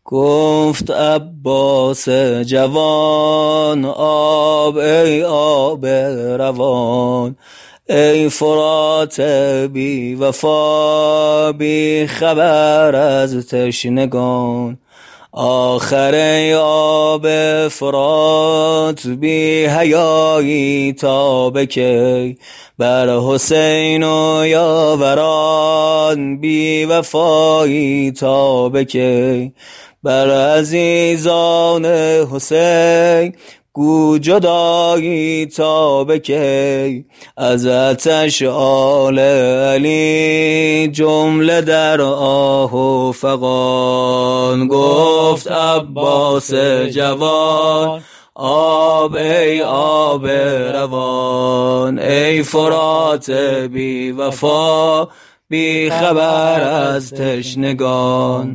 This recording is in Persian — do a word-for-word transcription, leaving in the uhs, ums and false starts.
گفت عباس جوان آب ای آب روان، ای فرات بی وفا بی خبر از تشنگان. آخر ای آب فرات بی حیایی تا به کی، بر حسین و یاوران بی وفایی تا به کی. بر عزیزان حسین گو جدایی تا به کی، از آتش آل علی جمله در آه و فغان. گفت عباس جوان آب ای آب روان، ای فرات بی وفا بی خبر از تشنگان.